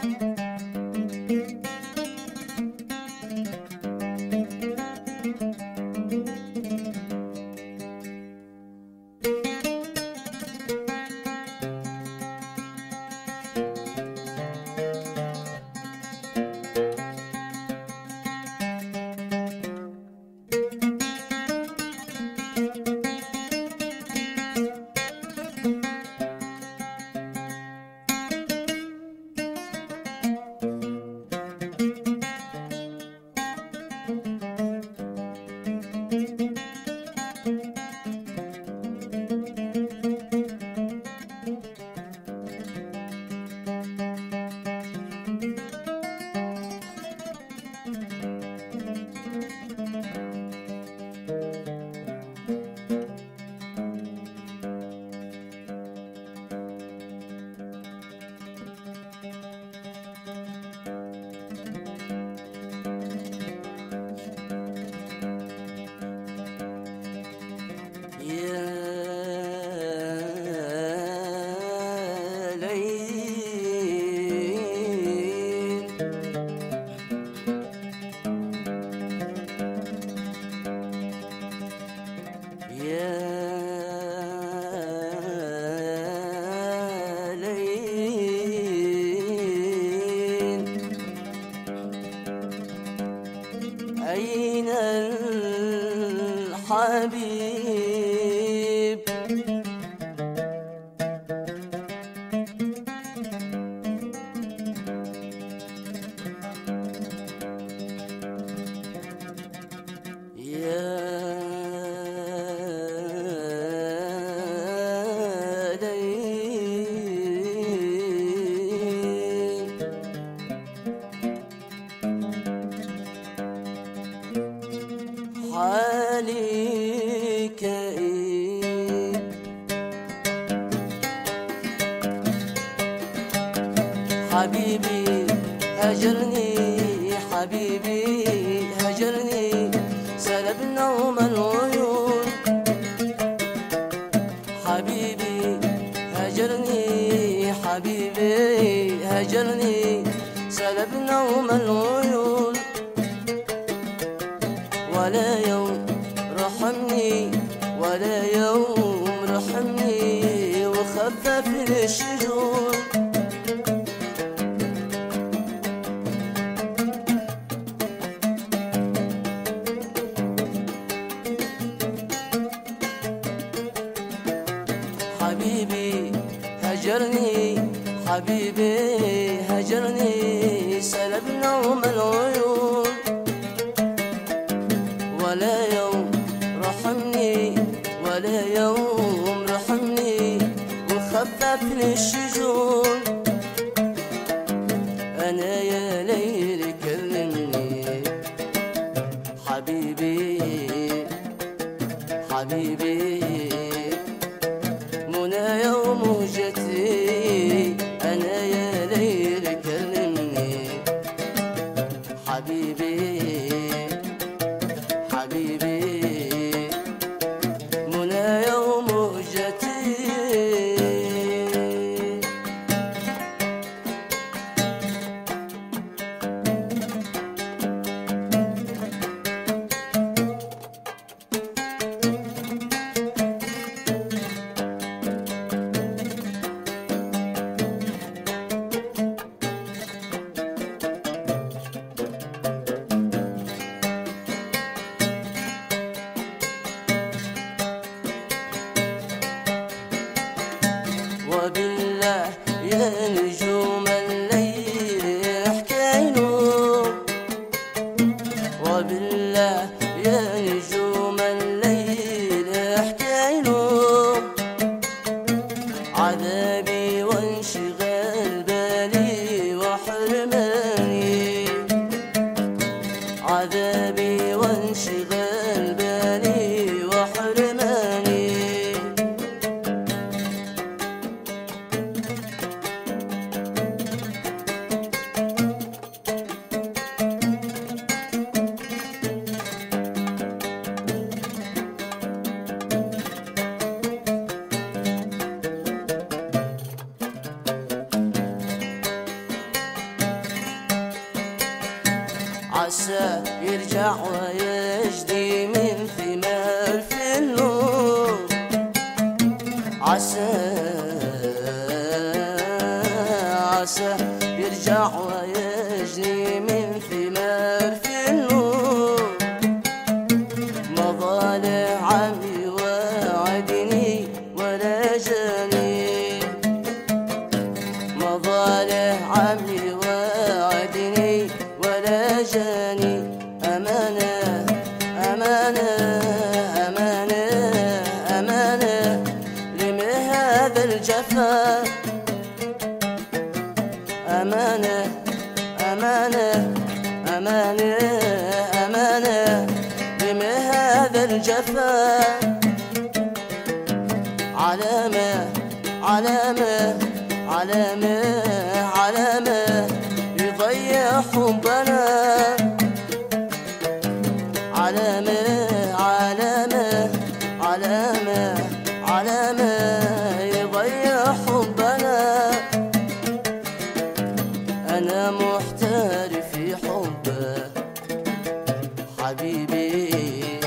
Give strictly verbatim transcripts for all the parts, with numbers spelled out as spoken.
أين الحبيب؟ يا حالي كئيب، حبيبي هجرني، حبيبي هجرني، سلب نوم العيون. حبيبي هجرني، حبيبي هجرني، سلب نوم العيون. ولا يوم رحمني، ولا يوم رحمني، وخففني الشجون. حبيبي هجرني، حبيبي هجرني، سلب نوم العيون. ولا يوم رحمني، ولا يوم رحمني، وخففني الشجون. أنا يا ليل كلمني، حبيبي حبيبي، منى يوم وجتي. أنا يا ليل كلمني، حبيبي حبيبي، منى يوم وجتي. وبالله يا نجوم الليل احكينو، وبالله يا نجوم الليل احكينو، عذابي وانشغال بالي وحرماني، عذابي وانشغال بالي وحرماني. عسى يرجع ويجدي من ثمار في النور، عسى عسى يرجع ويجني من ثمار في النور. مضى له عمي وعدني ولا جاني، مضى له عمي وعدني ولا جاني. أمانة أمانة أمانة أمانة لم هذا الجفا، أمانة أمانة أمانة أمانة لم هذا الجفا. علامة علامة علامة علامة يضيع حبنا، علامة علامة علامة علامة يضيع حبنا. أنا محتار في حبه حبيبي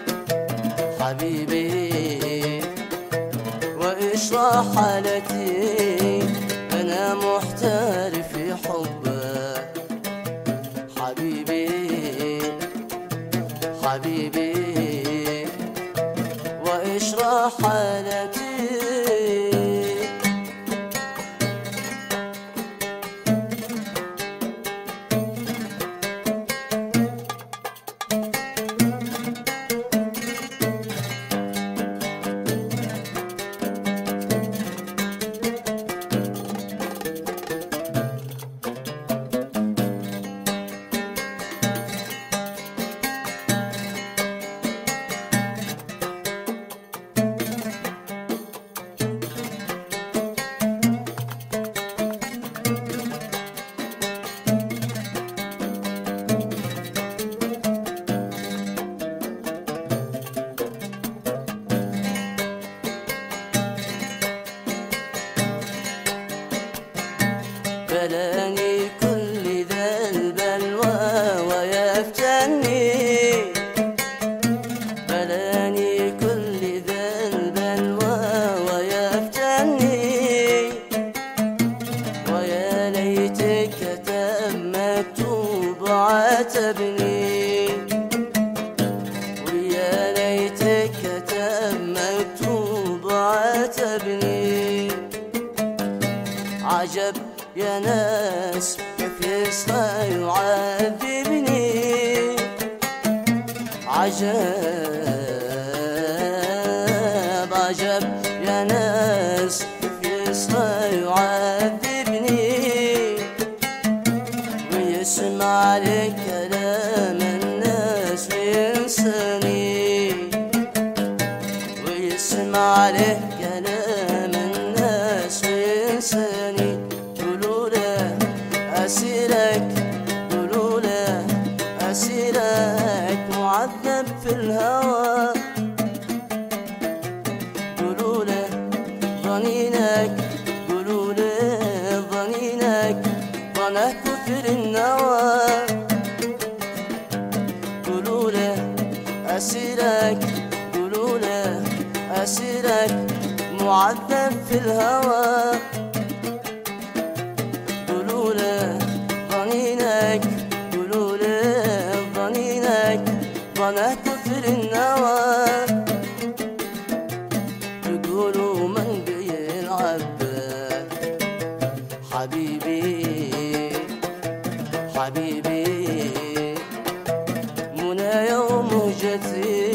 حبيبي، وإيش راح حالتي. أنا محتار في حبه حبيبي حبيبي، وإيش راح حالتي. بلاني كل ذا البلوى ويفتني، بلاني كل ذا البلوى ويفتني. ويا ليتك كتب مكتوب عاتبني، ويا ليتك كتب مكتوب عاتبني. عجب يا ناس كيف يصحى يعذبني، عجب عجب يا ناس كيف يصحى يعذبني. ويسمع لك كلام الناس وينساني، ويسمع لك كلام الناس وينساني. أسيرك قولوا له أسيرك معذب في الهوى، قولوا له ضنينك قولوا له ضنينك ضنه كثر النوى. قولوا له أسيرك قولوا له أسيرك معذب في الهوى، قولوا له ضنينك قولوا له ضنينك ضنه كثر النوى. يقولوا من بيلعب حبيبي حبيبي منى يوم مهجتي.